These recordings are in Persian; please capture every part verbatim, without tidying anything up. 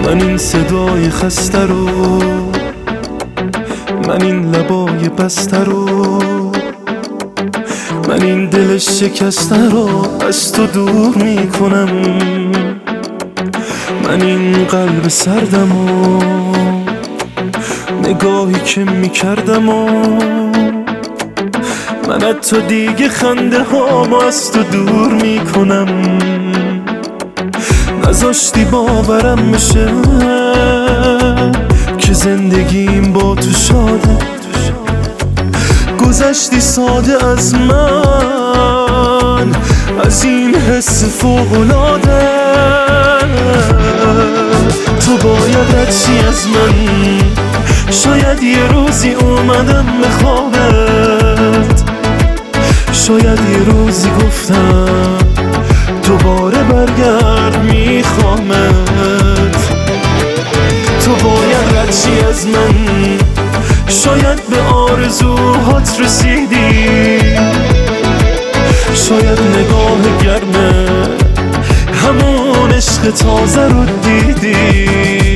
من این صدای خسته رو، من این لبای بسته رو، من این دل شکسته رو از تو دور میکنم. من این قلب سردم و نگاهی که میکردم و من از تو دیگه خنده هامو از تو دور میکنم. نذاشتی باورم بشه که زندگیم با تو شاده، گذشتی ساده از من، از این حس فوق‌العاده. تو باید ردشی از من، شاید یه روزی اومدم به خوابت، شاید یه روزی گفتم دوباره برگرد میخوامت. تو باید ردشی از من، شاید به آرزوهات رسیدی، شاید نگاه گرمه همون عشق تازه رو دیدی.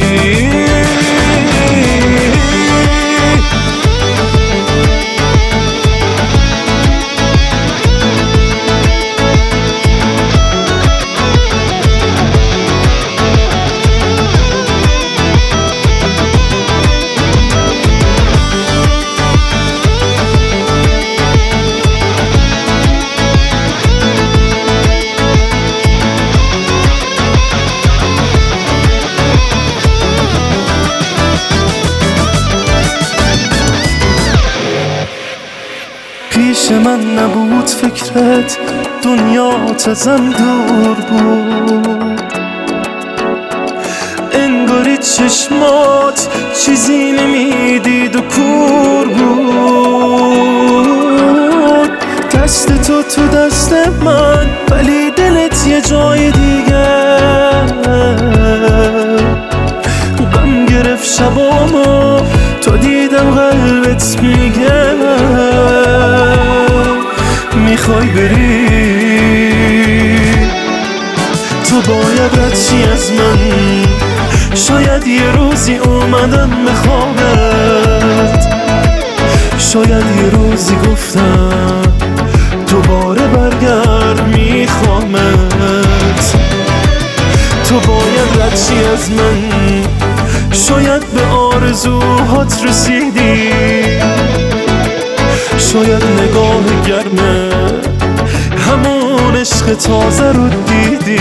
پیش من نبود فکرت، دنیات ازم دور بود، انگاری چشمات چیزی نمیدید و کور بود. دست تو تو دست من ولی دلت یه جای دیگه، غم گرفت شبامو تو دیدم قلبت میگه میخوای بری. تو باید ردشی از من، شاید یه روزی اومدم به خوابت، شاید یه روزی گفتم دوباره برگرد میخوامت. تو باید ردشی از من، شاید به آرزوهات رسیدی، شاید نگاه گرمه همون عشق تازه رو دیدی.